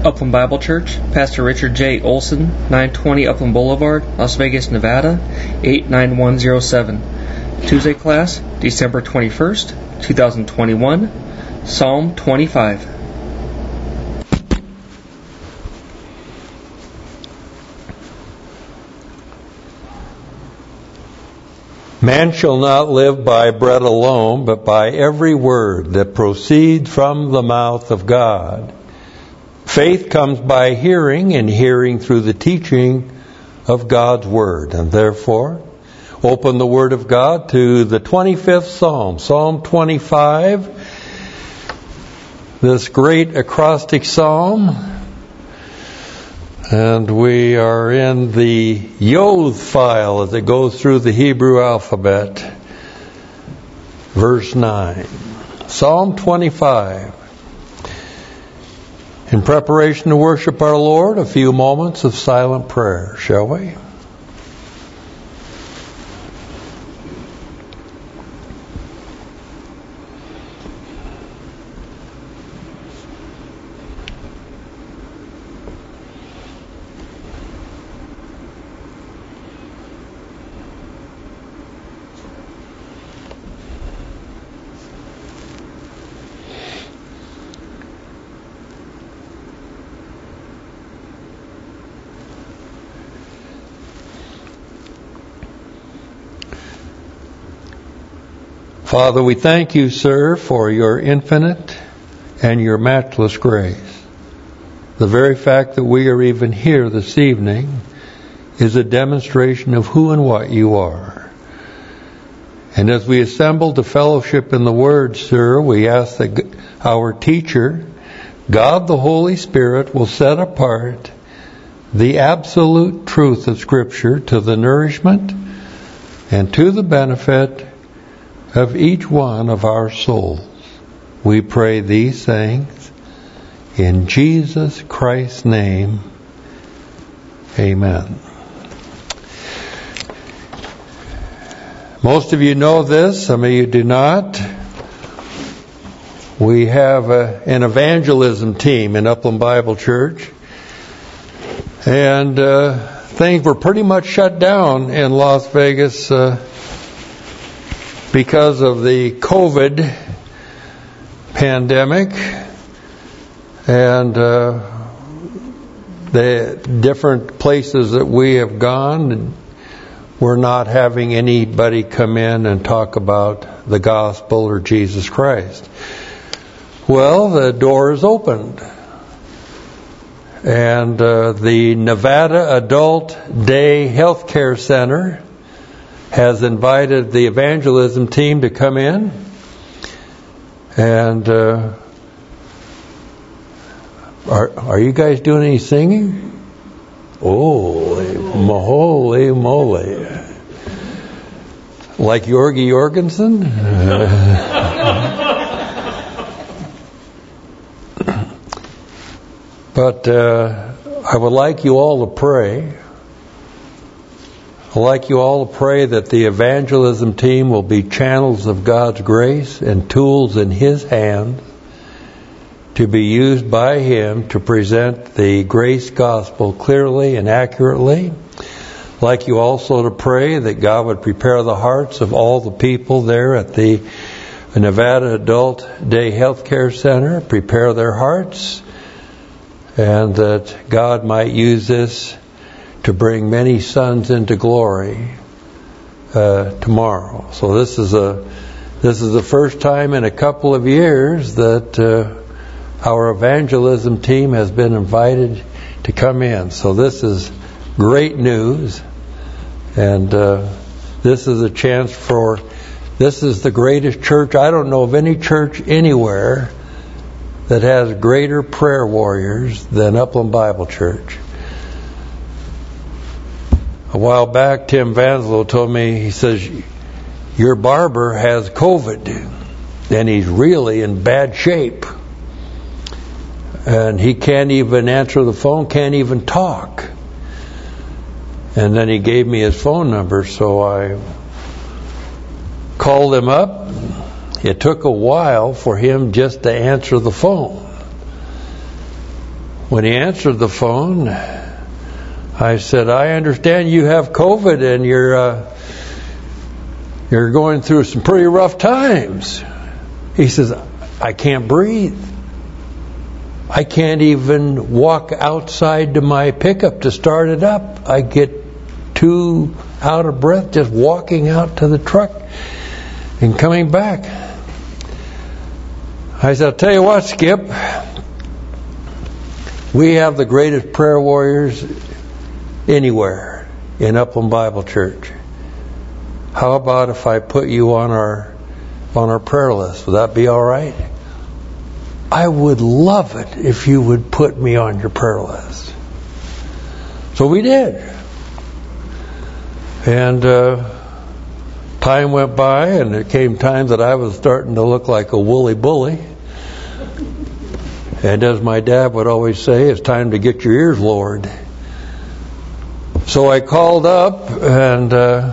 Upland Bible Church, Pastor Richard J. Olson, 920 Upland Boulevard, Las Vegas, Nevada, 89107. Tuesday class, December 21st, 2021, Psalm 25. Man shall not live by bread alone, but by every word that proceeds from the mouth of God. Faith comes by hearing, and hearing through the teaching of God's Word. And therefore, open the Word of God to the 25th Psalm, Psalm 25, this great acrostic psalm. And we are in the Yod file as it goes through the Hebrew alphabet. Verse 9. Psalm 25. In preparation to worship our Lord, a few moments of silent prayer, shall we? Father, we thank you, sir, for your infinite and your matchless grace. The very fact that we are even here this evening is a demonstration of who and what you are. And as we assemble to fellowship in the Word, sir, we ask that our teacher, God the Holy Spirit, will set apart the absolute truth of Scripture to the nourishment and to the benefit of each one of our souls. We pray these things in Jesus Christ's name. Amen. Most of you know this, some of you do not. We have an evangelism team in Upland Bible Church, and things were pretty much shut down in Las Vegas because of the COVID pandemic, and the different places that we have gone, we're not having anybody come in and talk about the gospel or Jesus Christ. Well, the door is opened, and the Nevada Adult Day Healthcare Center has invited the evangelism team to come in, and are you guys doing any singing? Holy moly! Like Jorgi Jorgensen? But I would like you all to pray. I'd like you all to pray that the evangelism team will be channels of God's grace and tools in His hand to be used by Him to present the grace gospel clearly and accurately. I'd like you also to pray that God would prepare the hearts of all the people there at the Nevada Adult Day Healthcare Center, prepare their hearts, and that God might use this to bring many sons into glory tomorrow. So this is the first time in a couple of years that our evangelism team has been invited to come in. So this is great news, and this is a chance for. This is the greatest church. I don't know of any church anywhere that has greater prayer warriors than Upland Bible Church. A while back, Tim Vanslow told me, he says, your barber has COVID, and he's really in bad shape. And he can't even answer the phone, can't even talk. And then he gave me his phone number, so I called him up. It took a while for him just to answer the phone. When he answered the phone, I said, I understand you have COVID and you're going through some pretty rough times. He says, I can't breathe. I can't even walk outside to my pickup to start it up. I get too out of breath just walking out to the truck and coming back. I said, I'll tell you what, Skip. We have the greatest prayer warriors anywhere in Upland Bible Church. How about if I put you on our prayer list? Would that be all right? I would love it if you would put me on your prayer list. So we did. And time went by, and there came times that I was starting to look like a woolly bully. And as my dad would always say, it's time to get your ears lowered. So I called up, and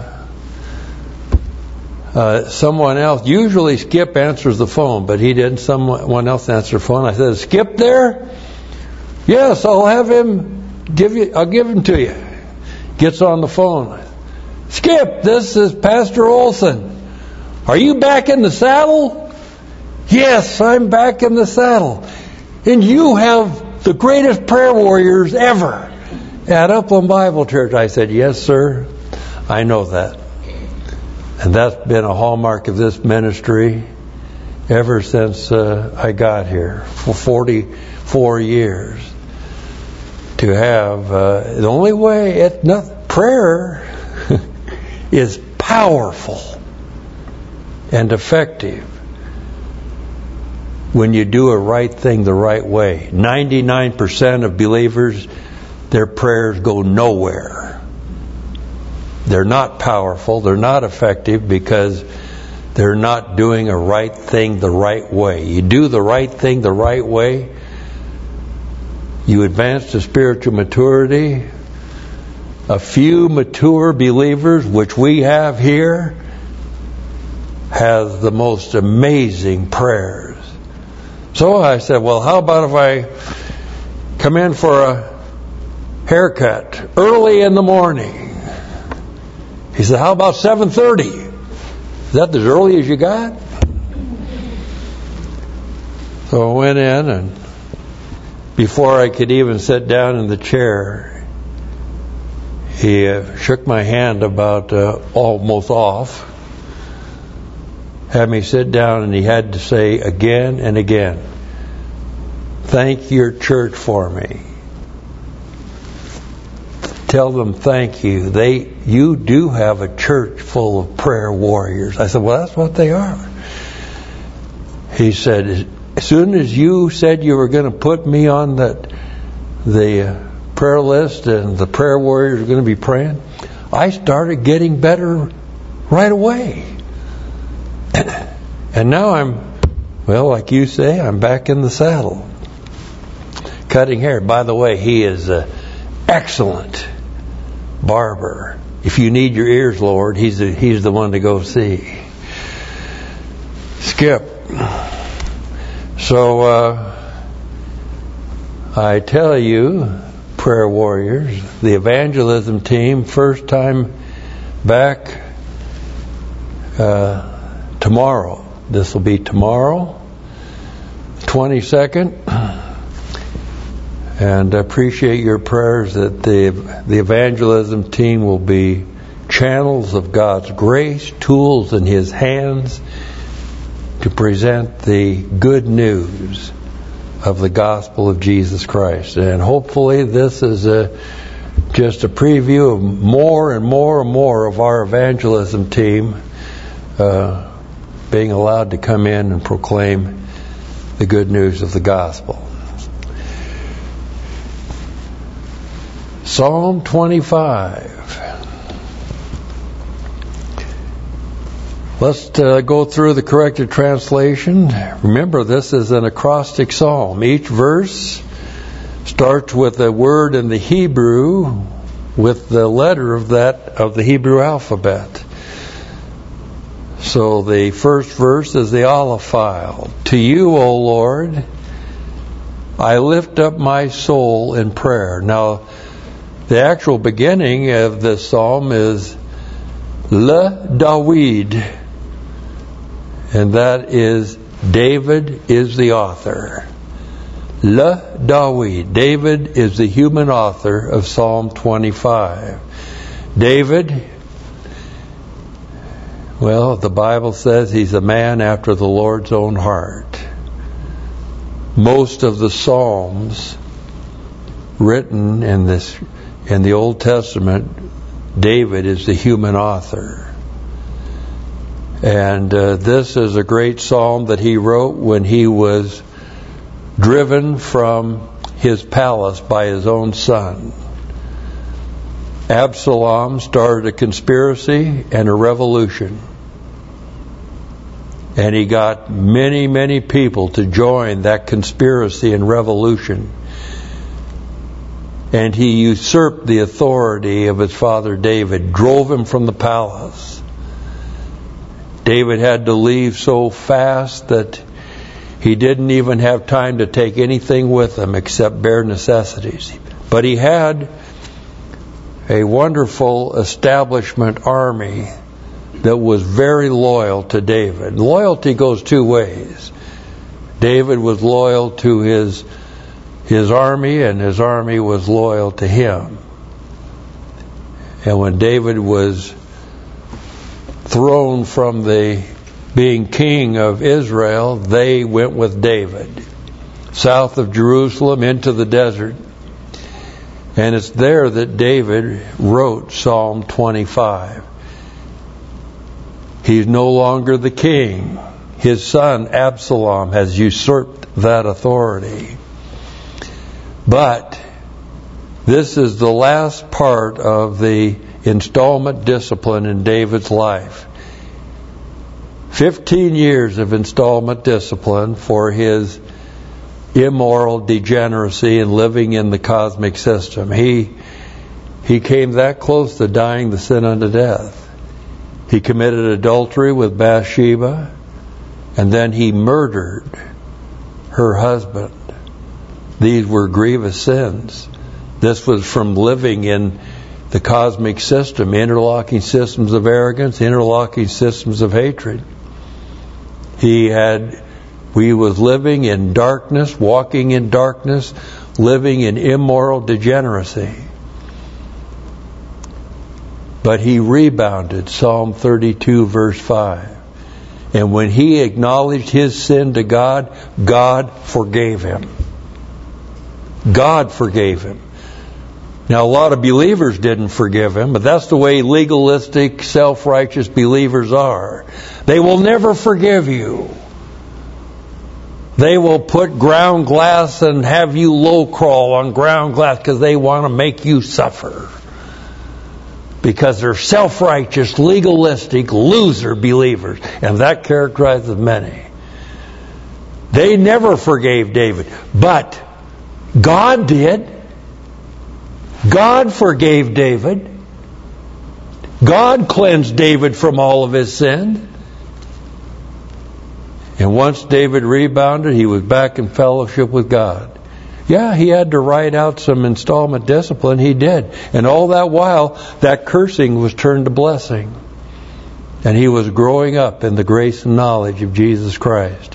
someone else, usually Skip answers the phone, but he didn't. Someone else answered the phone. I said, "Is Skip there?" "Yes, I'll have him I'll give him to you." Gets on the phone. "Skip, this is Pastor Olson. Are you back in the saddle?" "Yes, I'm back in the saddle. And you have the greatest prayer warriors ever at Upland Bible Church." I said, "Yes, sir, I know that." And that's been a hallmark of this ministry ever since I got here for 44 years. To have the only way prayer is powerful and effective when you do a right thing the right way. 99% of believers, their prayers go nowhere. They're not powerful, they're not effective because they're not doing a right thing the right way. You do the right thing the right way, you advance to spiritual maturity. A few mature believers, which we have here, has the most amazing prayers. So I said, well, how about if I come in for a haircut early in the morning? He said, how about 7:30? Is that as early as you got? So I went in, and before I could even sit down in the chair, he shook my hand about almost off, had me sit down, and he had to say again and again, "Thank your church for me. Tell them thank you. You do have a church full of prayer warriors." I said, well, that's what they are. He said, as soon as you said you were going to put me on the prayer list and the prayer warriors are going to be praying, I started getting better right away. And now like you say, I'm back in the saddle. Cutting hair. By the way, he is an excellent barber. If you need your ears lowered, he's the one to go see. Skip. So I tell you, prayer warriors, the evangelism team, first time back tomorrow. This will be tomorrow, 22nd. And I appreciate your prayers that the evangelism team will be channels of God's grace, tools in His hands to present the good news of the gospel of Jesus Christ. And hopefully this is just a preview of more and more and more of our evangelism team being allowed to come in and proclaim the good news of the gospel. Psalm 25. Let's go through the corrected translation. Remember, this is an acrostic psalm. Each verse starts with a word in the Hebrew with the letter of the Hebrew alphabet. So the first verse is the Aleph file. To you, O Lord, I lift up my soul in prayer. Now, the actual beginning of this psalm is Le David, and that is David is the author. Le David. David is the human author of Psalm 25. David, well, the Bible says he's a man after the Lord's own heart. Most of the Psalms written in the Old Testament, David is the human author. And this is a great psalm that he wrote when he was driven from his palace by his own son. Absalom started a conspiracy and a revolution. And he got many, many people to join that conspiracy and revolution. And he usurped the authority of his father David, drove him from the palace. David had to leave so fast that he didn't even have time to take anything with him except bare necessities. But he had a wonderful establishment army that was very loyal to David. Loyalty goes two ways. David was loyal to his army, and his army was loyal to him. And when David was thrown from being king of Israel, they went with David south of Jerusalem into the desert. And it's there that David wrote Psalm 25. He's no longer the king. His son Absalom has usurped that authority. But this is the last part of the installment discipline in David's life. 15 years of installment discipline for his immoral degeneracy and living in the cosmic system. He came that close to dying the sin unto death. He committed adultery with Bathsheba, and then he murdered her husband. These were grievous sins. This was from living in the cosmic system, interlocking systems of arrogance, interlocking systems of hatred. He was living in darkness, walking in darkness, living in immoral degeneracy. But he rebounded, Psalm 32, verse 5. And when he acknowledged his sin to God, God forgave him. God forgave him. Now, a lot of believers didn't forgive him, but that's the way legalistic, self-righteous believers are. They will never forgive you. They will put ground glass and have you low crawl on ground glass because they want to make you suffer. Because they're self-righteous, legalistic, loser believers. And that characterizes many. They never forgave David. But God did. God forgave David. God cleansed David from all of his sin. And once David rebounded, he was back in fellowship with God. Yeah, he had to write out some installment discipline. He did. And all that while, that cursing was turned to blessing. And he was growing up in the grace and knowledge of Jesus Christ.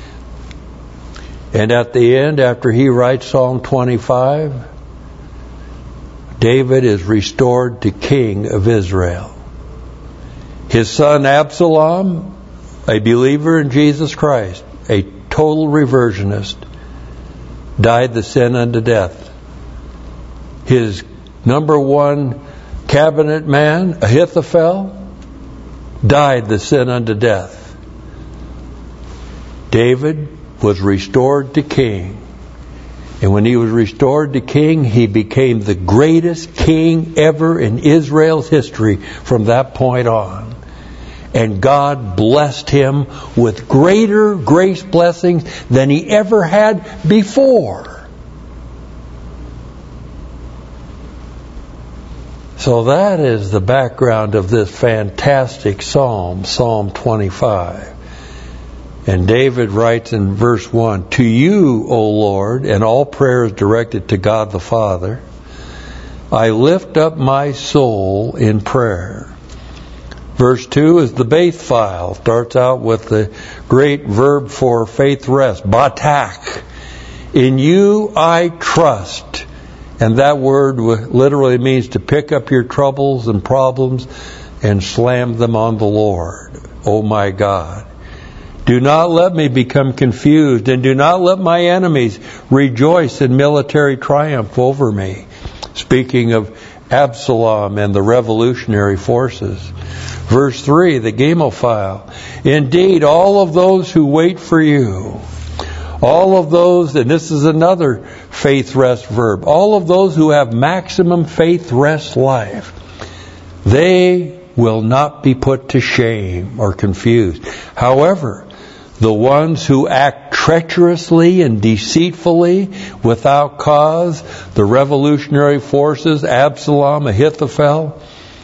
And at the end, after he writes Psalm 25, David is restored to king of Israel. His son Absalom, a believer in Jesus Christ, a total reversionist, died the sin unto death. His number one cabinet man, Ahithophel, died the sin unto death. David was restored to king. And when he was restored to king, he became the greatest king ever in Israel's history from that point on. And God blessed him with greater grace blessings than he ever had before. So that is the background of this fantastic psalm, Psalm 25. And David writes in verse 1, "To you, O Lord," and all prayer is directed to God the Father, "I lift up my soul in prayer." Verse 2 is the Beth file. Starts out with the great verb for faith rest, batak. "In you I trust." And that word literally means to pick up your troubles and problems and slam them on the Lord. Oh my God. "Do not let me become confused, and do not let my enemies rejoice in military triumph over me." Speaking of Absalom and the revolutionary forces. Verse 3, the Gimel file. "Indeed, all of those who wait for you," all of those, and this is another faith rest verb, all of those who have maximum faith rest life, they will not be put to shame or confused. However, the ones who act treacherously and deceitfully without cause, the revolutionary forces, Absalom, Ahithophel,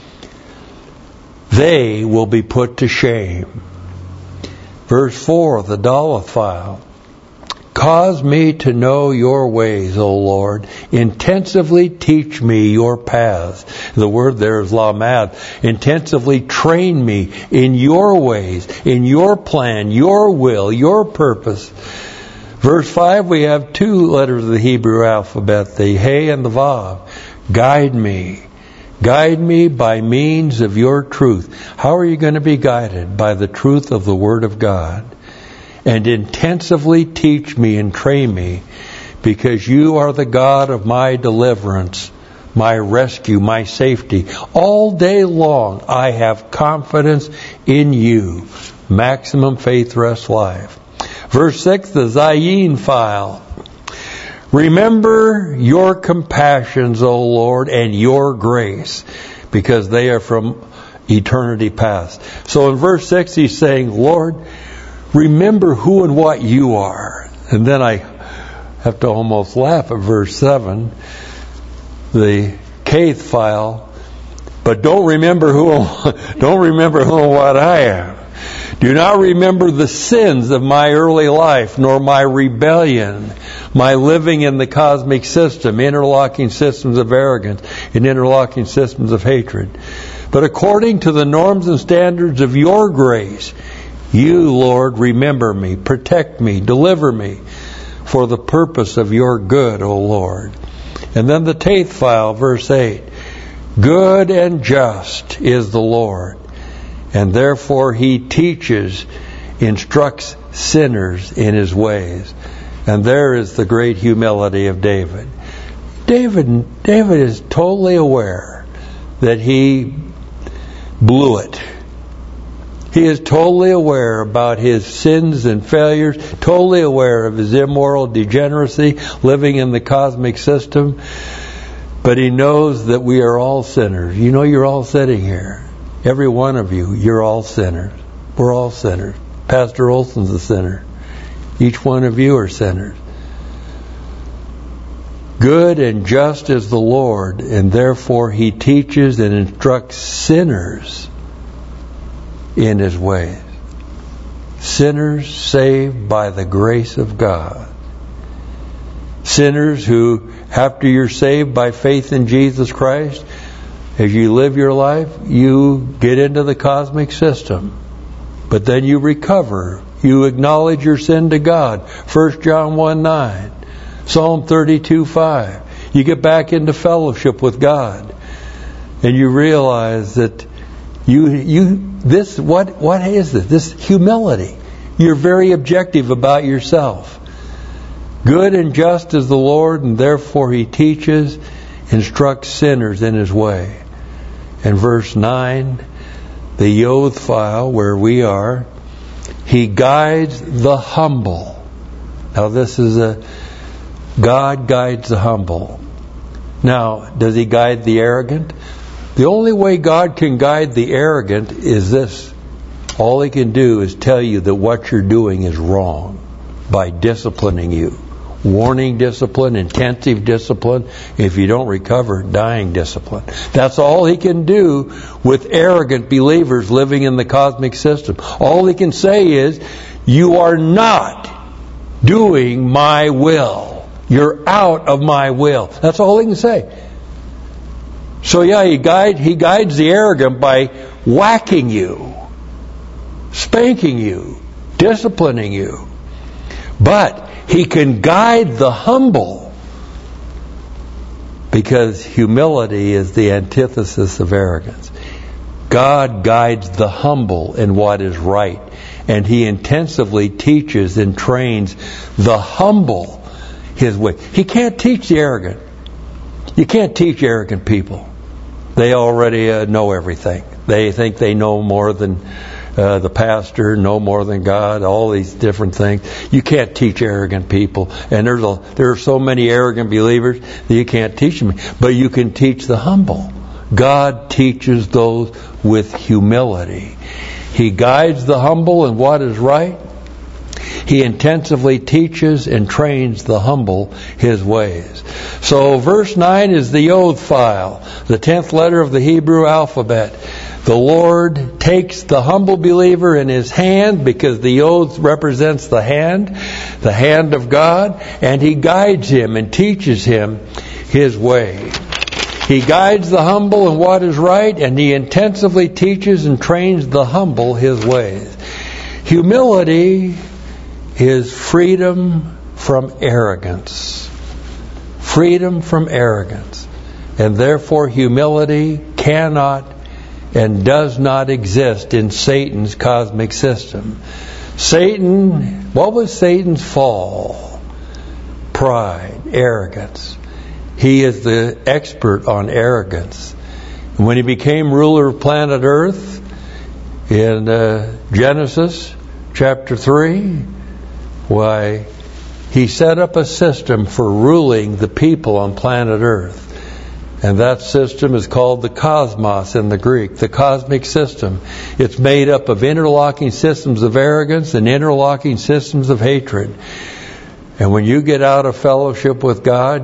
they will be put to shame. Verse 4, the Daleth file. "Cause me to know your ways, O Lord. Intensively teach me your paths." The word there is lamad. Intensively train me in your ways, in your plan, your will, your purpose. Verse 5, we have two letters of the Hebrew alphabet, the He and the Vav. "Guide me. Guide me by means of your truth." How are you going to be guided? By the truth of the Word of God. "And intensively teach me and train me, because you are the God of my deliverance, my rescue, my safety. All day long I have confidence in you." Maximum faith rest life. Verse 6, the Zayin file. "Remember your compassions, O Lord, and your grace, because they are from eternity past." So in verse 6 he's saying, Lord, remember who and what you are. And then I have to almost laugh at verse 7, the Kaith file. "But don't remember who and what I am. Do not remember the sins of my early life, nor my rebellion, my living in the cosmic system, interlocking systems of arrogance and interlocking systems of hatred. But according to the norms and standards of your grace, you, Lord, remember me, protect me, deliver me for the purpose of your good, O Lord." And then the Taith file, verse 8. "Good and just is the Lord, and therefore he teaches, instructs sinners in his ways." And there is the great humility of David. David is totally aware that he blew it. He is totally aware about his sins and failures, totally aware of his immoral degeneracy, living in the cosmic system. But he knows that we are all sinners. You know, you're all sitting here. Every one of you, you're all sinners. We're all sinners. Pastor Olson's a sinner. Each one of you are sinners. "Good and just is the Lord, and therefore he teaches and instructs sinners in his ways." Sinners saved by the grace of God. Sinners who, after you're saved by faith in Jesus Christ, as you live your life, you get into the cosmic system. But then you recover. You acknowledge your sin to God. 1 John 1:9. Psalm 32:5. You get back into fellowship with God. And you realize that what is this? This humility. You're very objective about yourself. "Good and just is the Lord, and therefore he teaches, instructs sinners in his way." And verse 9, the Yod file where we are, "He guides the humble." Now this is God guides the humble. Now, does he guide the arrogant? The only way God can guide the arrogant is this. All he can do is tell you that what you're doing is wrong by disciplining you. Warning discipline, intensive discipline. If you don't recover, dying discipline. That's all he can do with arrogant believers living in the cosmic system. All he can say is, You are not doing my will. You're out of my will. That's all he can say. So yeah, he guides the arrogant by whacking you, spanking you, disciplining you. But he can guide the humble, because humility is the antithesis of arrogance. God guides the humble in what is right, and he intensively teaches and trains the humble his way. He can't teach the arrogant. You can't teach arrogant people. They already know everything. They think they know more than the pastor, know more than God, all these different things. You can't teach arrogant people. And there are so many arrogant believers that you can't teach them. But you can teach the humble. God teaches those with humility. He guides the humble in what is right. He intensively teaches and trains the humble his ways. So verse 9 is the Yod file, the 10th letter of the Hebrew alphabet. The Lord takes the humble believer in his hand, because the Yod represents the hand of God, and he guides him and teaches him his way. He guides the humble in what is right, and he intensively teaches and trains the humble his ways. Humility is freedom from arrogance. Freedom from arrogance. And therefore humility cannot and does not exist in Satan's cosmic system. Satan, what was Satan's fall? Pride, arrogance. He is the expert on arrogance. When he became ruler of planet Earth in Genesis chapter 3, why, he set up a system for ruling the people on planet Earth. And that system is called the cosmos in the Greek, the cosmic system. It's made up of interlocking systems of arrogance and interlocking systems of hatred. And when you get out of fellowship with God,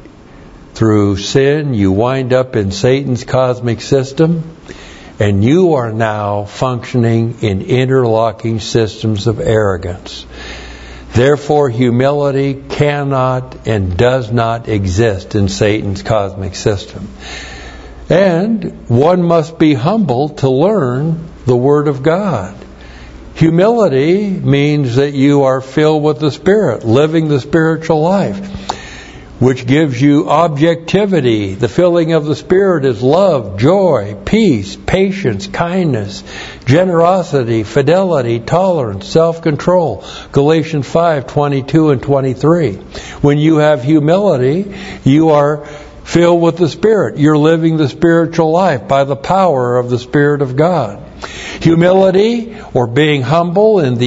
through sin, you wind up in Satan's cosmic system, and you are now functioning in interlocking systems of arrogance. Therefore, humility cannot and does not exist in Satan's cosmic system. And one must be humble to learn the Word of God. Humility means that you are filled with the Spirit, living the spiritual life, which gives you objectivity. The filling of the Spirit is love, joy, peace, patience, kindness, generosity, fidelity, tolerance, self-control. Galatians 5:22 and 23. When you have humility, you are filled with the Spirit. You're living the spiritual life by the power of the Spirit of God. Humility, or being humble in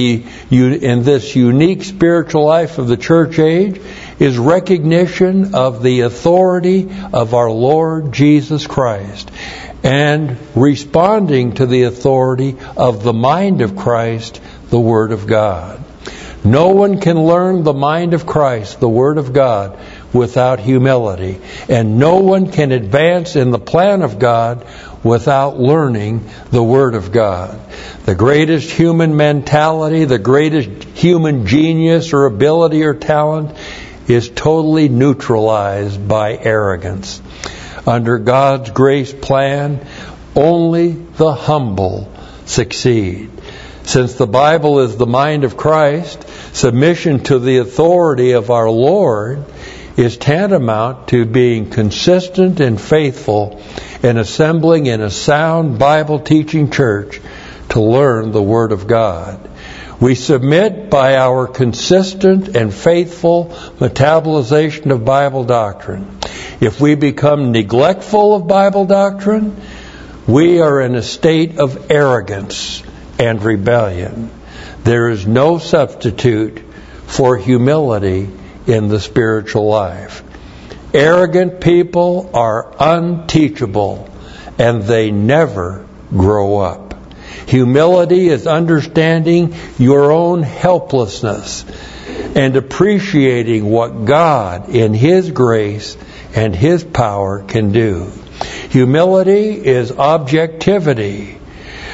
this unique spiritual life of the church age, is recognition of the authority of our Lord Jesus Christ and responding to the authority of the mind of Christ, the Word of God. No one can learn the mind of Christ, the Word of God, without humility. And no one can advance in the plan of God without learning the Word of God. The greatest human mentality, the greatest human genius or ability or talent is totally neutralized by arrogance. Under God's grace plan, only the humble succeed. Since the Bible is the mind of Christ, submission to the authority of our Lord is tantamount to being consistent and faithful in assembling in a sound Bible-teaching church to learn the Word of God. We submit by our consistent and faithful metabolization of Bible doctrine. If we become neglectful of Bible doctrine, we are in a state of arrogance and rebellion. There is no substitute for humility in the spiritual life. Arrogant people are unteachable, and they never grow up. Humility is understanding your own helplessness and appreciating what God in His grace and His power can do. Humility is objectivity.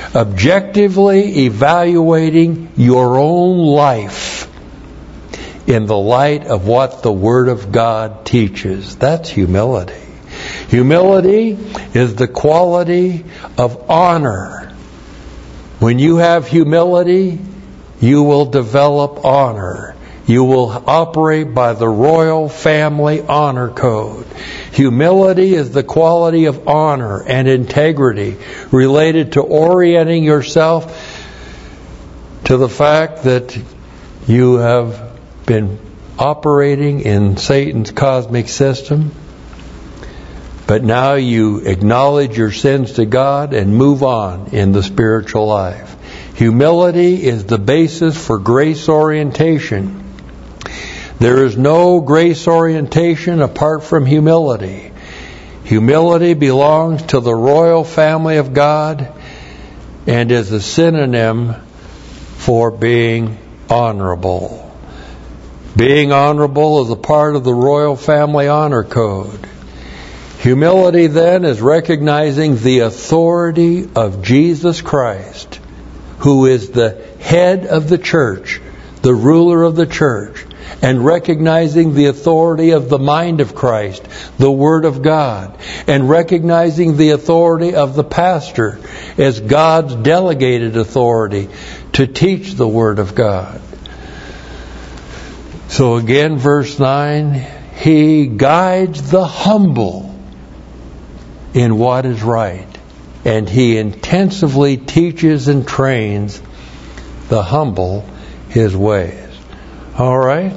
Objectively evaluating your own life in the light of what the Word of God teaches. That's humility. Humility is the quality of honor. When you have humility, you will develop honor. You will operate by the royal family honor code. Humility is the quality of honor and integrity related to orienting yourself to the fact that you have been operating in Satan's cosmic system, but now you acknowledge your sins to God and move on in the spiritual life. Humility is the basis for grace orientation. There is no grace orientation apart from humility. Humility belongs to the royal family of God and is a synonym for being honorable. Being honorable is a part of the royal family honor code. Humility, then, is recognizing the authority of Jesus Christ, who is the head of the church, the ruler of the church, and recognizing the authority of the mind of Christ, the Word of God, and recognizing the authority of the pastor as God's delegated authority to teach the Word of God. So again, verse 9, He guides the humble in what is right, and He intensively teaches and trains the humble His ways. All right.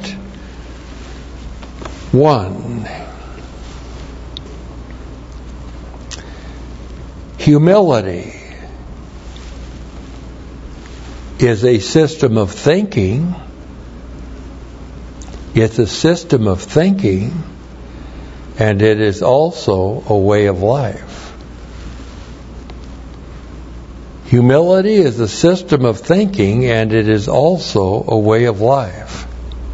1. Humility is a system of thinking. It's a system of thinking, and it is also a way of life. Humility is a system of thinking, and it is also a way of life.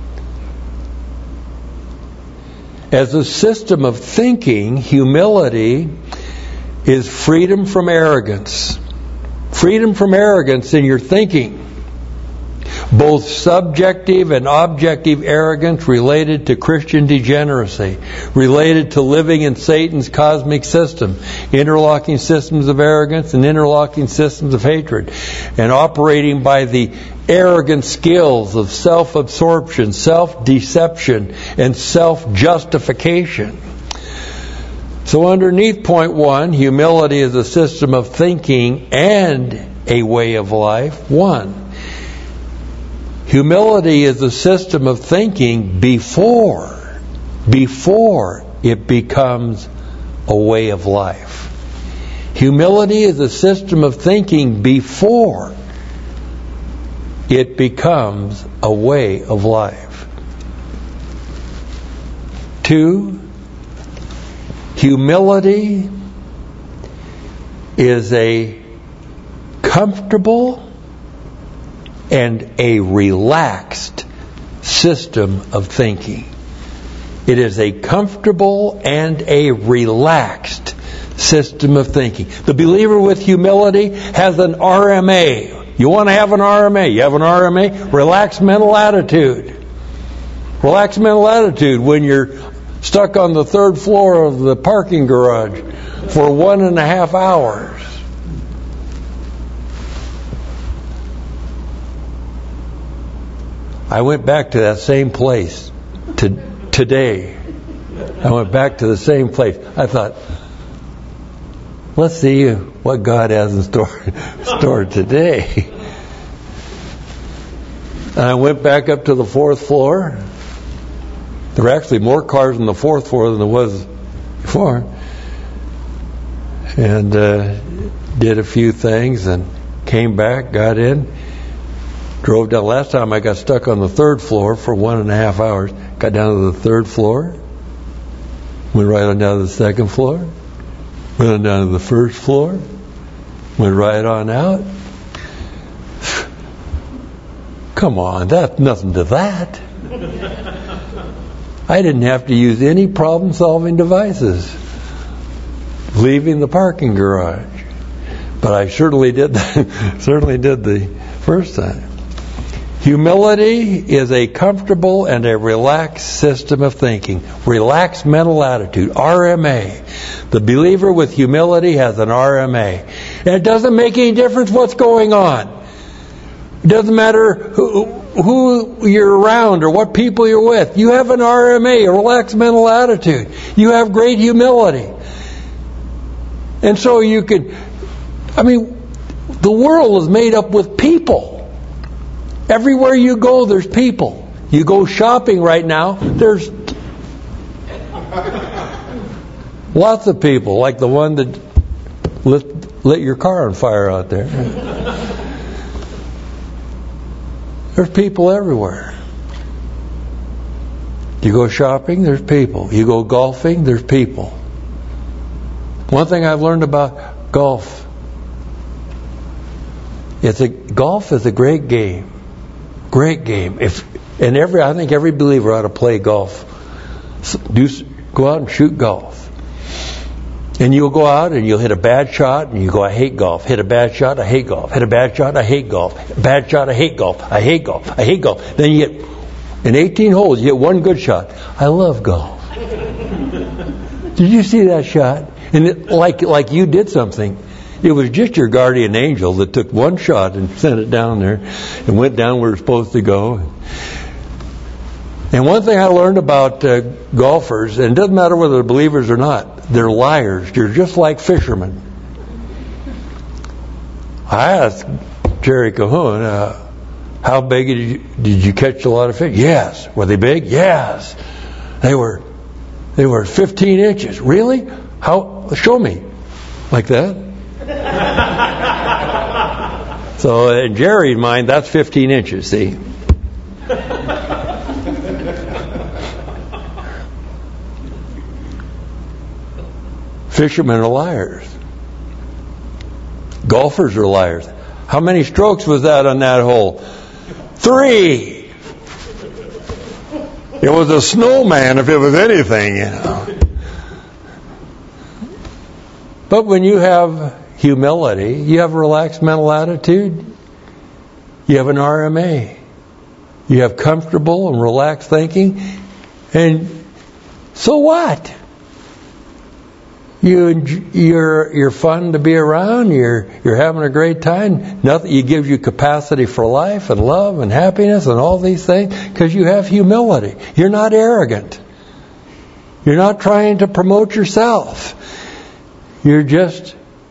As a system of thinking, humility is freedom from arrogance. Freedom from arrogance in your thinking. Both subjective and objective arrogance related to Christian degeneracy, related to living in Satan's cosmic system, interlocking systems of arrogance and interlocking systems of hatred, and operating by the arrogant skills of self-absorption, self-deception, and self-justification. So underneath point 1, humility is a system of thinking and a way of life. 1. Humility is a system of thinking before it becomes a way of life. Humility is a system of thinking before it becomes a way of life. 2, humility is a comfortable and a relaxed system of thinking. It is a comfortable and a relaxed system of thinking. The believer with humility has an RMA. You want to have an RMA? You have an RMA? Relaxed mental attitude. Relaxed mental attitude when you're stuck on the 3rd floor of the parking garage for 1.5 hours. I went back to that same place today. I went back to the same place. I thought, let's see what God has in store today. And I went back up to the 4th floor. There were actually more cars on the 4th floor than there was before. And did a few things and came back, got in, drove down. Last time I got stuck on the 3rd floor for 1.5 hours. Got down to the 3rd floor. Went right on down to the 2nd floor. Went on down to the 1st floor. Went right on out. Come on, that's nothing to that. I didn't have to use any problem-solving devices leaving the parking garage. but I certainly did the first time. Humility is a comfortable and a relaxed system of thinking. Relaxed mental attitude, RMA. The believer with humility has an RMA. And it doesn't make any difference what's going on. It doesn't matter who you're around or what people you're with. You have an RMA, a relaxed mental attitude. You have great humility. And so you could, the world is made up with people. Everywhere you go, there's people. You go shopping right now, there's lots of people, like the one that lit your car on fire out there. There's people everywhere. You go shopping, there's people. You go golfing, there's people. One thing I've learned about golf, golf is a great game. Great game. I think every believer ought to play golf. Go out and shoot golf. And you'll go out and you'll hit a bad shot and you go, I hate golf. Hit a bad shot, I hate golf. Hit a bad shot, I hate golf. Bad shot, I hate golf. I hate golf. I hate golf. Then you get, in 18 holes, you get one good shot. I love golf. Did you see that shot? And like you did something. It was just your guardian angel that took one shot and sent it down there and went down where it's supposed to go. And one thing I learned about golfers, and it doesn't matter whether they're believers or not, they're liars. You're just like fishermen. I asked Jerry Cahoon, how big did you catch a lot of fish? Yes. Were they big? Yes. They were 15 inches. Really? How? Show me. Like that? So in Jerry's mind, that's 15 inches, see? Fishermen are liars. Golfers are liars. How many strokes was that on that hole? 3. It was a snowman if it was anything, But when you have humility, you have a relaxed mental attitude, you have an RMA, you have comfortable and relaxed thinking, and so what? You're fun to be around. You're having a great time. It gives you capacity for life and love and happiness and all these things because you have humility. You're not arrogant. You're not trying to promote yourself. You're just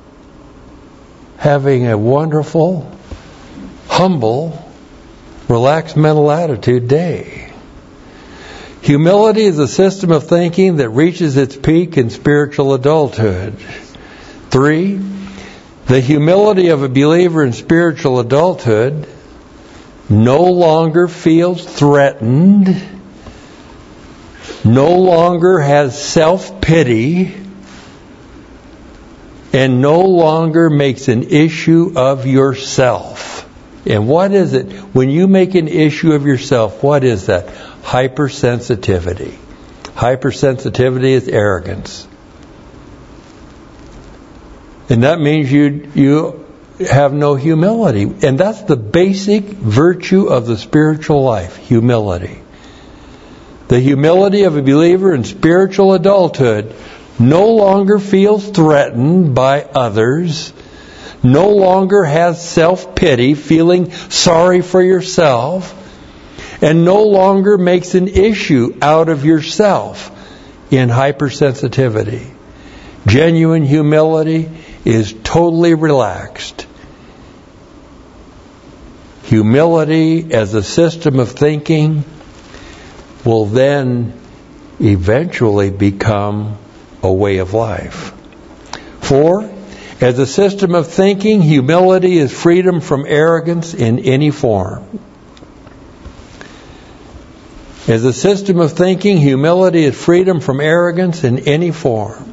having a wonderful, humble, relaxed mental attitude day. Humility is a system of thinking that reaches its peak in spiritual adulthood. 3, the humility of a believer in spiritual adulthood no longer feels threatened, no longer has self-pity, and no longer makes an issue of yourself. And what is it? When you make an issue of yourself, what is that? Hypersensitivity. Hypersensitivity is arrogance. And that means you have no humility. And that's the basic virtue of the spiritual life, humility. The humility of a believer in spiritual adulthood no longer feels threatened by others, no longer has self-pity, feeling sorry for yourself, and no longer makes an issue out of yourself in hypersensitivity. Genuine humility is totally relaxed. Humility as a system of thinking will then eventually become a way of life. 4, as a system of thinking, humility is freedom from arrogance in any form. As a system of thinking, humility is freedom from arrogance in any form.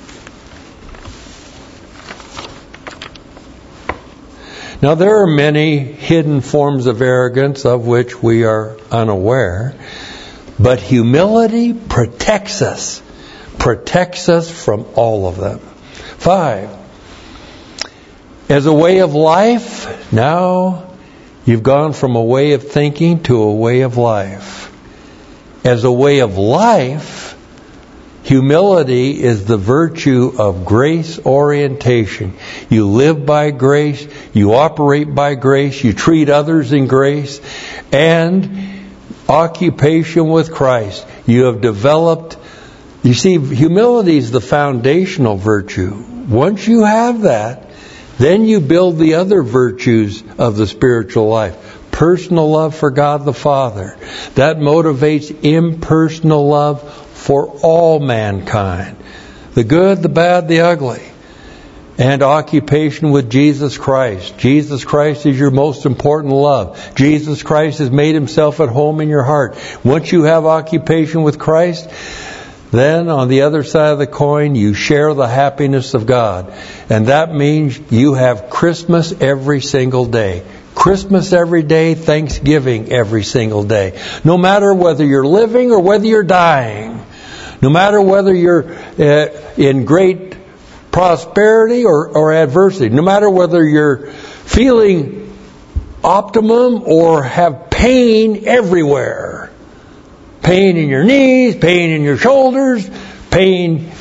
Now, there are many hidden forms of arrogance of which we are unaware, but humility protects us from all of them. 5, As a way of life, now you've gone from a way of thinking to a way of life. As a way of life, humility is the virtue of grace orientation. You live by grace, you operate by grace, you treat others in grace, and occupation with Christ. You have developed, you see, humility is the foundational virtue. Once you have that, then you build the other virtues of the spiritual life. Personal love for God the Father. That motivates impersonal love for all mankind. The good, the bad, the ugly. And occupation with Jesus Christ. Jesus Christ is your most important love. Jesus Christ has made Himself at home in your heart. Once you have occupation with Christ, then on the other side of the coin, you share the happiness of God. And that means you have Christmas every single day. Christmas every day, Thanksgiving every single day. No matter whether you're living or whether you're dying. No matter whether you're in great prosperity or adversity. No matter whether you're feeling optimum or have pain everywhere. Pain in your knees, pain in your shoulders, pain.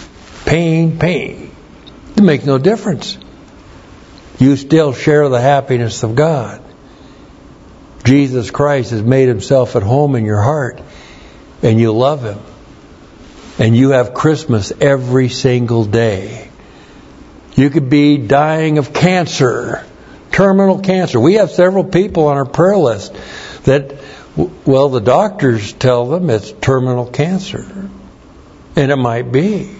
It makes no difference. You still share the happiness of God. Jesus Christ has made Himself at home in your heart, and you love Him. And you have Christmas every single day. You could be dying of cancer, terminal cancer. We have several people on our prayer list that, well, the doctors tell them it's terminal cancer. And it might be.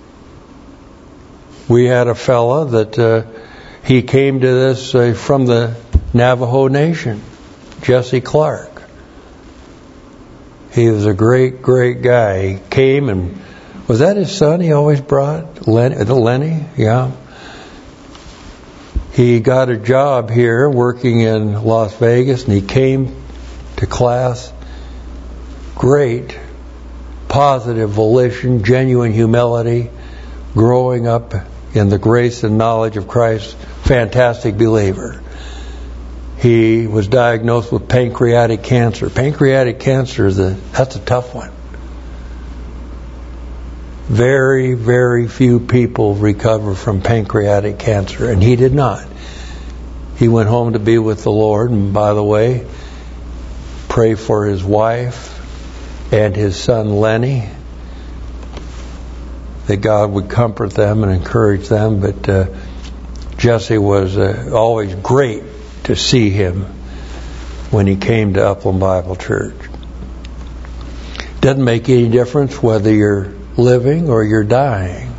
We had a fella that he came to this from the Navajo Nation, Jesse Clark. He was a great, great guy. He came and, was that his son he always brought? Lenny? Yeah. He got a job here working in Las Vegas, and he came to class. Great, positive volition, genuine humility, growing up in the grace and knowledge of Christ, fantastic believer. He was diagnosed with pancreatic cancer. Pancreatic cancer, that's a tough one. Very, very few people recover from pancreatic cancer, and he did not. He went home to be with the Lord, and by the way, pray for his wife and his son Lenny, that God would comfort them and encourage them. But Jesse was always great to see him when he came to Upland Bible Church. Doesn't make any difference whether you're living or you're dying.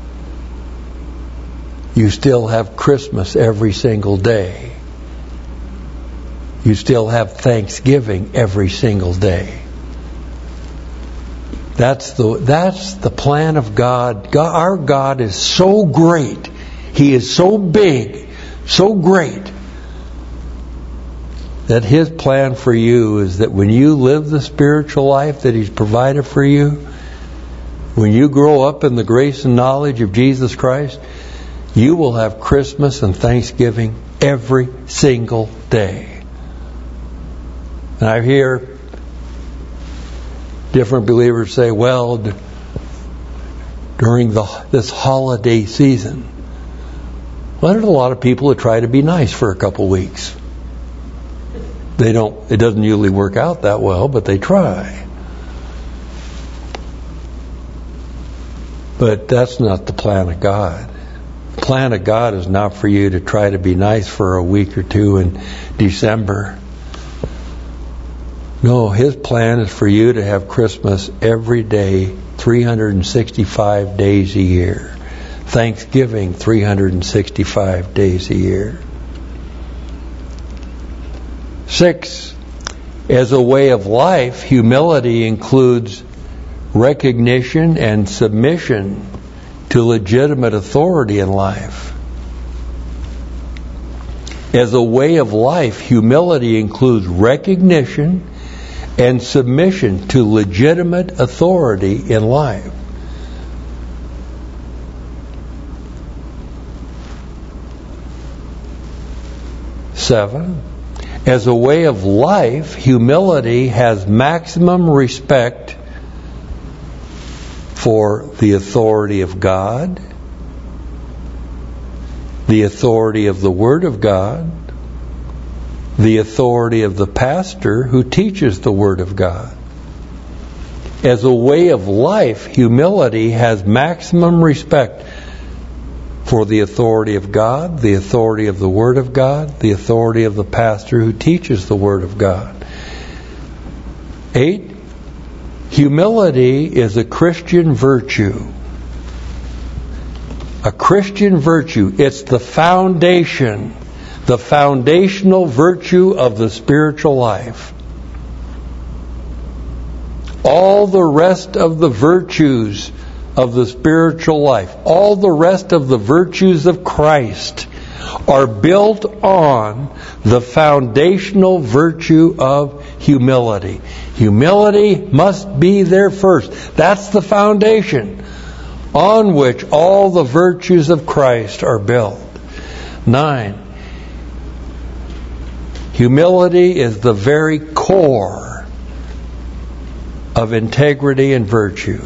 You still have Christmas every single day. You still have Thanksgiving every single day. That's the plan of God. Our God is so great. He is so big, so great, that His plan for you is that when you live the spiritual life that He's provided for you, when you grow up in the grace and knowledge of Jesus Christ, you will have Christmas and Thanksgiving every single day. And I hear different believers say, well, during this holiday season, well, there's a lot of people that try to be nice for a couple weeks. It doesn't usually work out that well, but they try. But that's not the plan of God. The plan of God is not for you to try to be nice for a week or two in December. No, His plan is for you to have Christmas every day, 365 days a year. Thanksgiving, 365 days a year. 6, as a way of life, humility includes recognition and submission to legitimate authority in life. As a way of life, humility includes recognition and submission to legitimate authority in life. 7. As a way of life, humility has maximum respect for the authority of God, the authority of the Word of God, the authority of the pastor who teaches the Word of God. As a way of life, humility has maximum respect for the authority of God, the authority of the Word of God, the authority of the pastor who teaches the Word of God. 8. Humility is a Christian virtue. A Christian virtue. It's the foundation, the foundational virtue of the spiritual life. All the rest of the virtues of the spiritual life, all the rest of the virtues of Christ are built on the foundational virtue of humility. Humility must be there first. That's the foundation on which all the virtues of Christ are built. 9. Humility is the very core of integrity and virtue.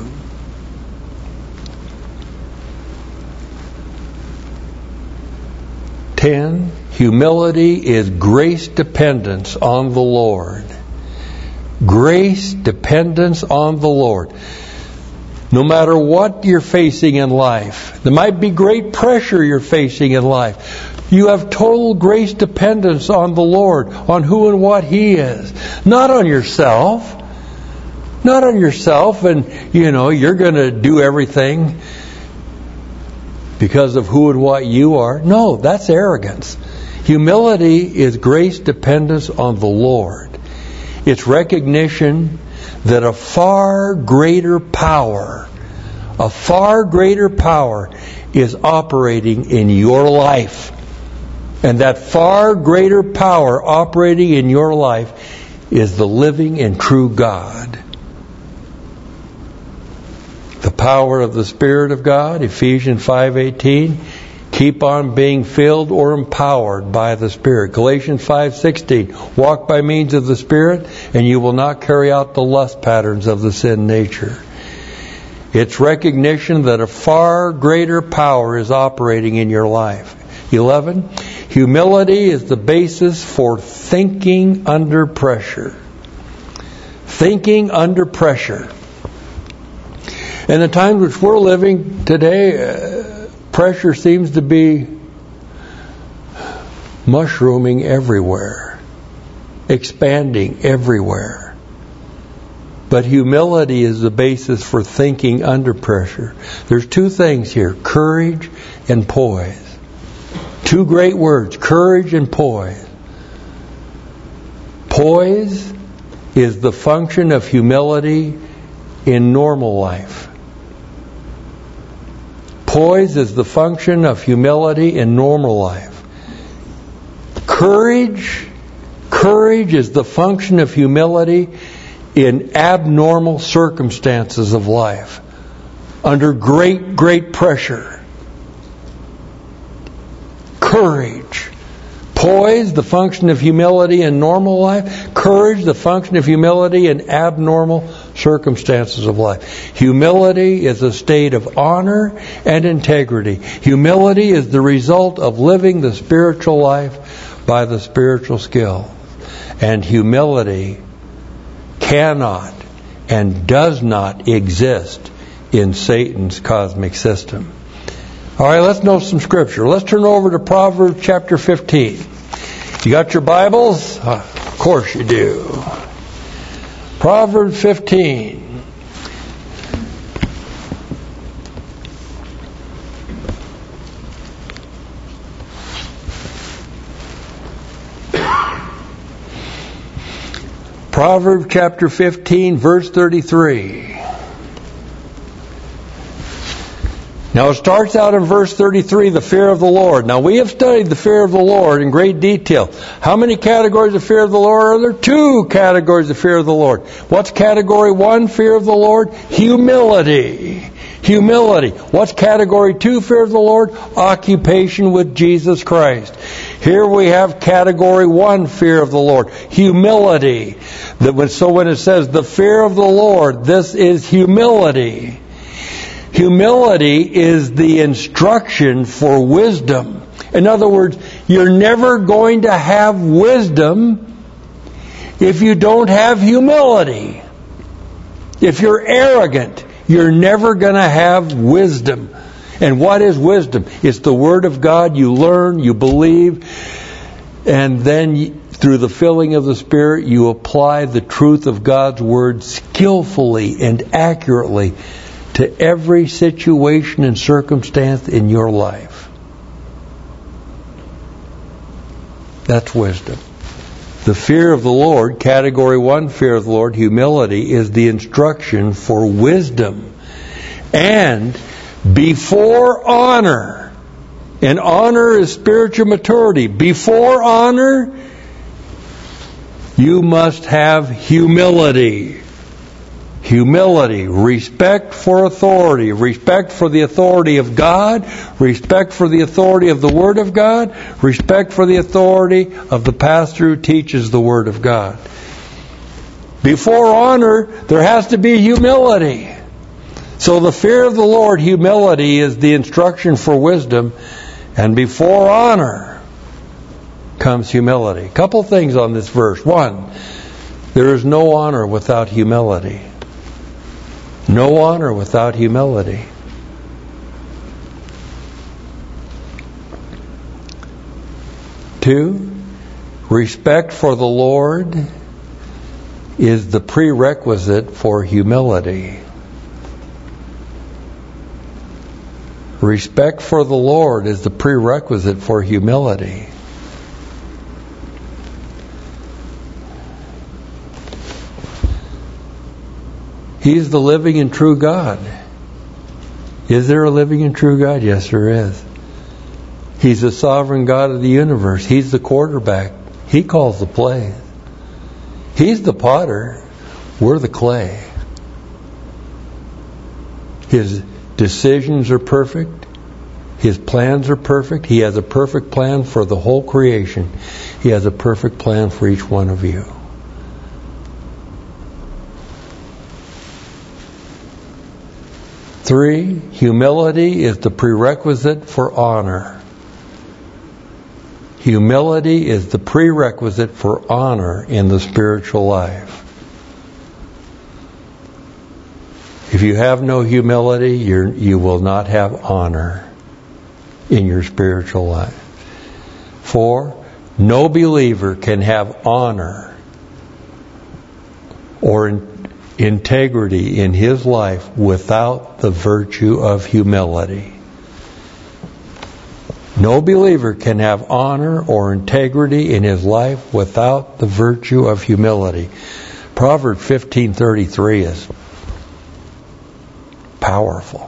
10. Humility is grace dependence on the Lord. Grace dependence on the Lord. No matter what you're facing in life, there might be great pressure you're facing in life. You have total grace dependence on the Lord, on who and what He is. Not on yourself. Not on yourself and, you're going to do everything because of who and what you are. No, that's arrogance. Humility is grace dependence on the Lord. It's recognition that a far greater power is operating in your life. And that far greater power operating in your life is the living and true God. The power of the Spirit of God, Ephesians 5:18, keep on being filled or empowered by the Spirit. Galatians 5:16, walk by means of the Spirit and you will not carry out the lust patterns of the sin nature. It's recognition that a far greater power is operating in your life. 11, humility is the basis for thinking under pressure. Thinking under pressure. In the times which we're living today, pressure seems to be mushrooming everywhere, expanding everywhere. But humility is the basis for thinking under pressure. There's two things here, courage and poise. Two great words, courage and poise. Poise is the function of humility in normal life. Poise is the function of humility in normal life. Courage is the function of humility in abnormal circumstances of life, under great pressure. Courage. Poise, the function of humility in normal life. Courage, the function of humility in abnormal circumstances of life. Humility is a state of honor and integrity. Humility is the result of living the spiritual life by the spiritual skill. And humility cannot and does not exist in Satan's cosmic system. All right, let's know some scripture. Let's turn over to Proverbs chapter 15. You got your Bibles? Of course you do. Proverbs 15. Proverbs chapter 15, verse 33. Now it starts out in verse 33, the fear of the Lord. Now we have studied the fear of the Lord in great detail. How many categories of fear of the Lord are there? 2 categories of fear of the Lord. What's category 1, fear of the Lord? Humility. Humility. What's category 2, fear of the Lord? Occupation with Jesus Christ. Here we have category 1, fear of the Lord. Humility. So when it says the fear of the Lord, this is humility. Humility is the instruction for wisdom. In other words, you're never going to have wisdom if you don't have humility. If you're arrogant, you're never going to have wisdom. And what is wisdom? It's the Word of God. You learn, you believe, and then through the filling of the Spirit, you apply the truth of God's Word skillfully and accurately to every situation and circumstance in your life. That's wisdom. The fear of the Lord, category 1, fear of the Lord, humility, is the instruction for wisdom. And before honor, and honor is spiritual maturity, before honor, you must have humility. Humility, respect for authority, respect for the authority of God, respect for the authority of the Word of God, respect for the authority of the pastor who teaches the Word of God. Before honor, there has to be humility. So the fear of the Lord, humility, is the instruction for wisdom, and before honor comes humility. A couple things on this verse. One, there is no honor without humility. No honor without humility. Two, respect for the Lord is the prerequisite for humility. Respect for the Lord is the prerequisite for humility. He's the living and true God. Is there a living and true God? Yes, there is. He's the sovereign God of the universe. He's the quarterback. He calls the plays. He's the potter. We're the clay. His decisions are perfect. His plans are perfect. He has a perfect plan for the whole creation. He has a perfect plan for each one of you. Three, humility is the prerequisite for honor. Humility is the prerequisite for honor in the spiritual life. If you have no humility, you will not have honor in your spiritual life. 4, no believer can have honor or integrity in his life without the virtue of humility. No believer can have honor or integrity in his life without the virtue of humility. Proverbs 15:33 is powerful.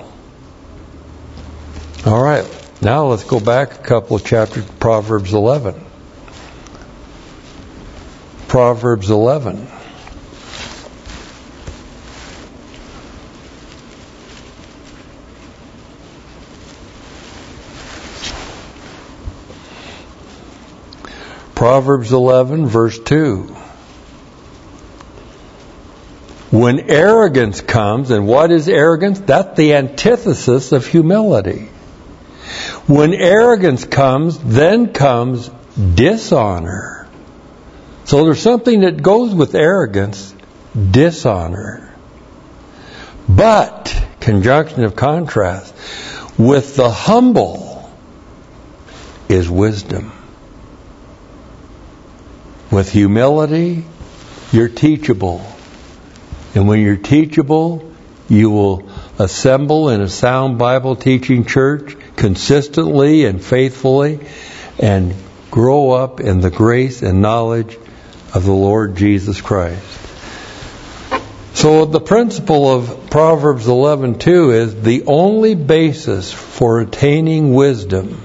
All right, now let's go back a couple of chapters to Proverbs 11. Proverbs 11. Proverbs 11, verse 2. When arrogance comes, and what is arrogance? That's the antithesis of humility. When arrogance comes, then comes dishonor. So there's something that goes with arrogance, dishonor. But, conjunction of contrast, with the humble is wisdom. With humility, you're teachable. And when you're teachable, you will assemble in a sound Bible teaching church consistently and faithfully and grow up in the grace and knowledge of the Lord Jesus Christ. So the principle of Proverbs 11:2 is the only basis for attaining wisdom.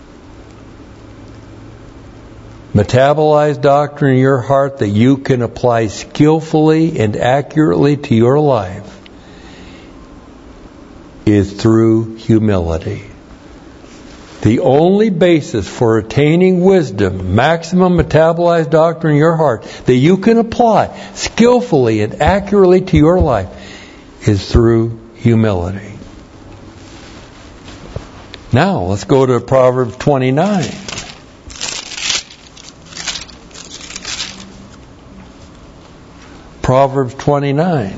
Metabolize doctrine in your heart that you can apply skillfully and accurately to your life is through humility. The only basis for attaining wisdom, maximum metabolized doctrine in your heart, that you can apply skillfully and accurately to your life, is through humility. Now, let's go to Proverbs 29. Proverbs 29.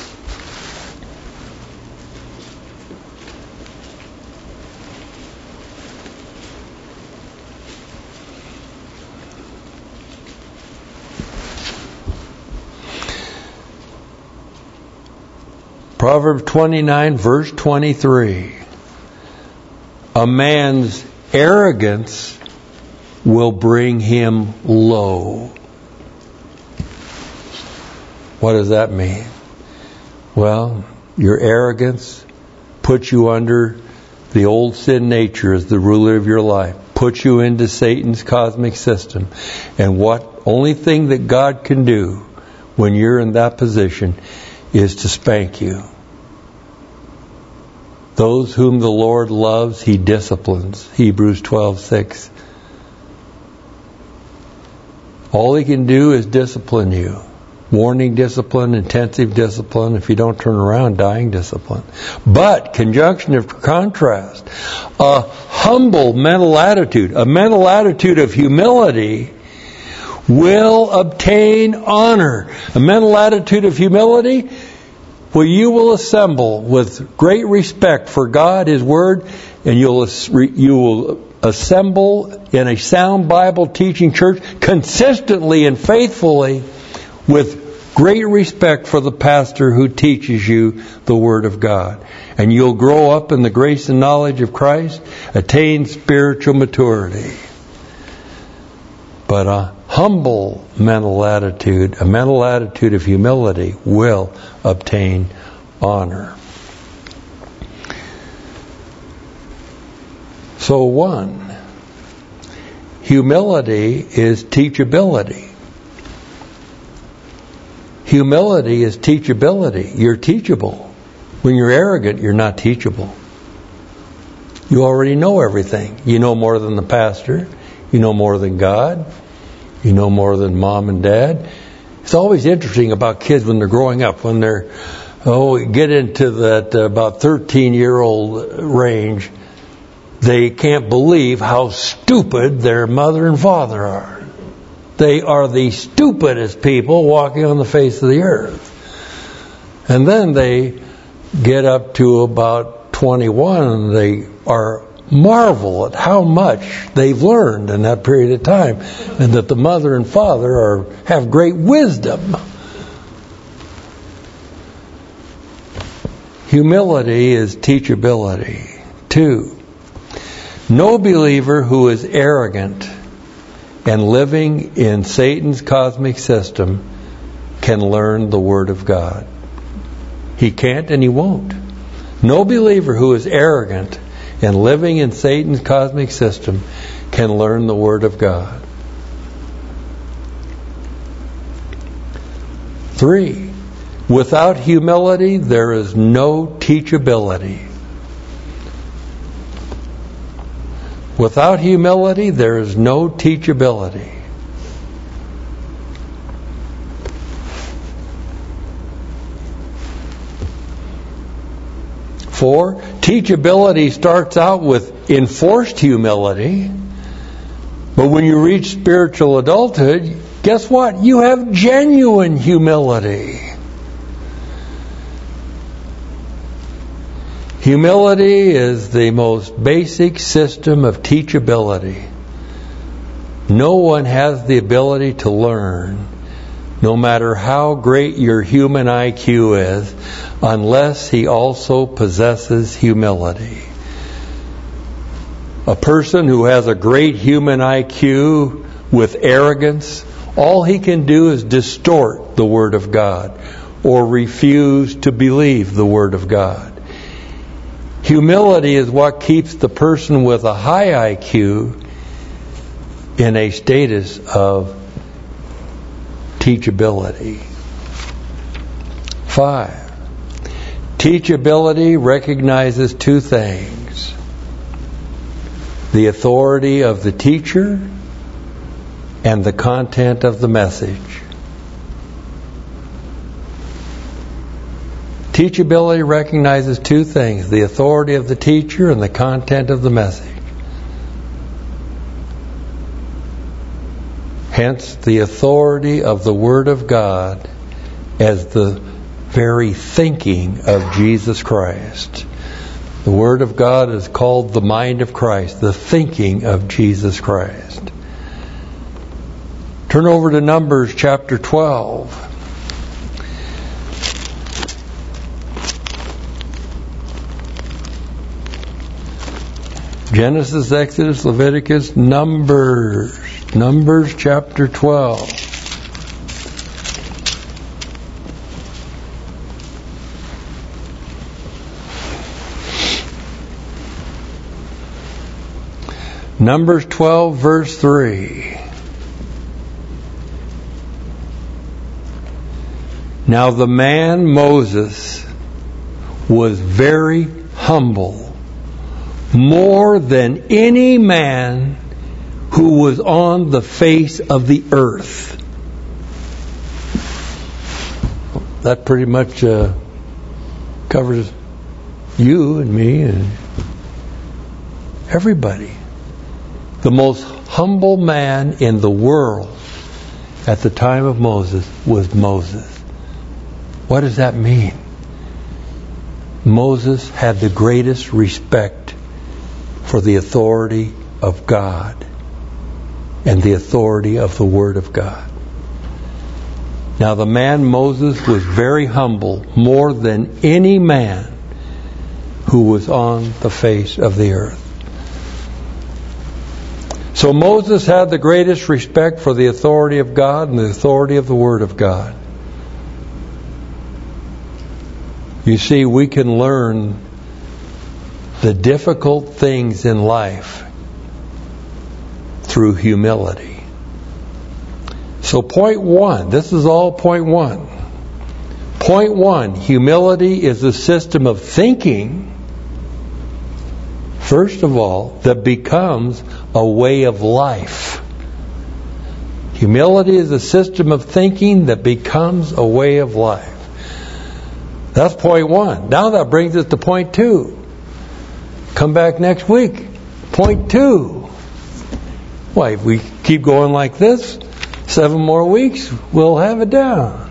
Proverbs 29, verse 23. A man's arrogance will bring him low. What does that mean? Well, your arrogance puts you under the old sin nature as the ruler of your life, puts you into Satan's cosmic system. And what only thing that God can do when you're in that position is to spank you. Those whom the Lord loves, He disciplines. Hebrews 12:6. All He can do is discipline you. Warning discipline, intensive discipline, if you don't turn around, dying discipline. But, conjunction of contrast, a humble mental attitude, a mental attitude of humility will obtain honor. A mental attitude of humility, well, you will assemble with great respect for God, His Word, and you will assemble in a sound Bible teaching church consistently and faithfully with great respect for the pastor who teaches you the Word of God. And you'll grow up in the grace and knowledge of Christ, attain spiritual maturity. But a humble mental attitude, a mental attitude of humility, will obtain honor. So 1, humility is teachability. Humility is teachability. You're teachable. When you're arrogant, you're not teachable. You already know everything. You know more than the pastor. You know more than God. You know more than mom and dad. It's always interesting about kids when they're growing up, when they're, get into that about 13-year-old range, they can't believe how stupid their mother and father are. They are the stupidest people walking on the face of the earth. And then they get up to about 21 and they are marvel at how much they've learned in that period of time, and that the mother and father have great wisdom. Humility is teachability. 2, no believer who is arrogant and living in Satan's cosmic system can learn the Word of God. He can't and he won't. No believer who is arrogant and living in Satan's cosmic system can learn the Word of God. 3, without humility there is no teachability. Without humility there is no teachability. 4, teachability starts out with enforced humility, but when you reach spiritual adulthood, guess what? You have genuine humility. Humility is the most basic system of teachability. No one has the ability to learn, no matter how great your human IQ is, unless he also possesses humility. A person who has a great human IQ with arrogance, all he can do is distort the Word of God or refuse to believe the Word of God. Humility is what keeps the person with a high IQ in a status of teachability. 5, teachability recognizes 2 things. the authority of the teacher, and the content of the message. Teachability recognizes two things: the authority of the teacher and the content of the message. Hence, the authority of the Word of God as the very thinking of Jesus Christ. The Word of God is called the mind of Christ, the thinking of Jesus Christ. Turn over to Numbers chapter 12. Genesis, Exodus, Leviticus, Numbers. Numbers chapter 12. Numbers 12, verse 3. Now the man Moses was very humble, more than any man who was on the face of the earth. That pretty much covers you and me and everybody. The most humble man in the world at the time of Moses was Moses. What does that mean? Moses had the greatest respect for the authority of God and the authority of the Word of God. Now the man Moses was very humble, more than any man who was on the face of the earth. So Moses had the greatest respect for the authority of God and the authority of the Word of God. You see, we can learn the difficult things in life through humility. So point one, this is all point one. Point one, humility is a system of thinking, first of all, that becomes a way of life. Humility is a system of thinking that becomes a way of life. That's point one. Now that brings us to point two. Come back next week. Point two. Why, if we keep going like this, 7 more weeks, we'll have it down.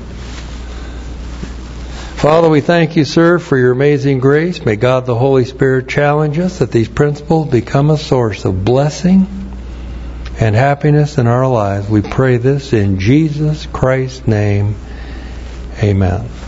Father, we thank you, sir, for your amazing grace. May God the Holy Spirit challenge us that these principles become a source of blessing and happiness in our lives. We pray this in Jesus Christ's name. Amen.